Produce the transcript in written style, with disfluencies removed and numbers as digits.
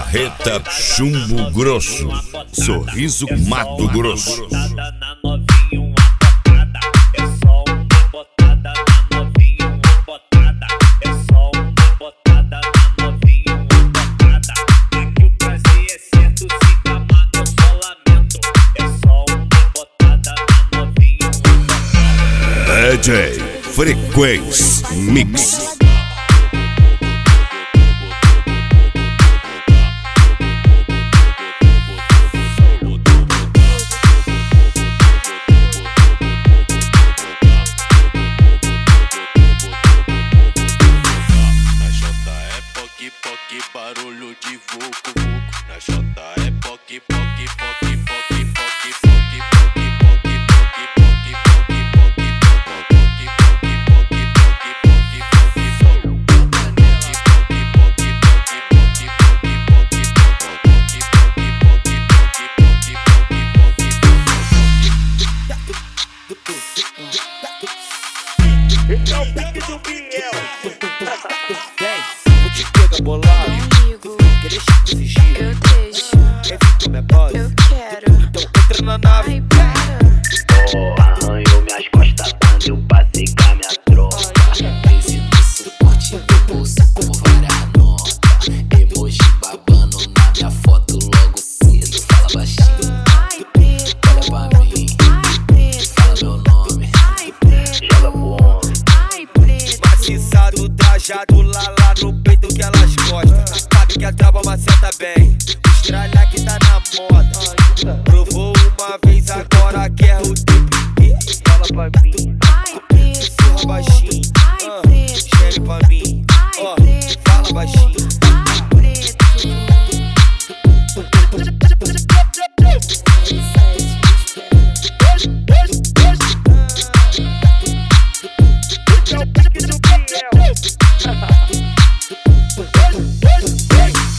Marreta Chumbo Grosso, Sorriso Mato Grosso. DJ Frequência Mix. Barulho de vucu vucu. Na Jota é poque, poque, poque, poque, poque, poque, poque, poque, poque, poque, poque, esse é o pique do Biel. Vem, vou te pegar bolado. Quer deixar com sigilo? Eu deixo. Quer vir com minha base? Eu quero. Então entra na nave. Ai, para. Arranhou minhas costas quando eu passei com a minha tropa. Esse no suporte do bolso com várias notas. Emoji babando na minha foto logo cedo. Fala baixinho. Ai, preto. Olha pra mim. Ai, preto. Fala meu nome. Ai, preto. Joga pro homem. Ai, preto. Maciçado, trajado, lá no peito que elas gostam. Sabe que a trava macia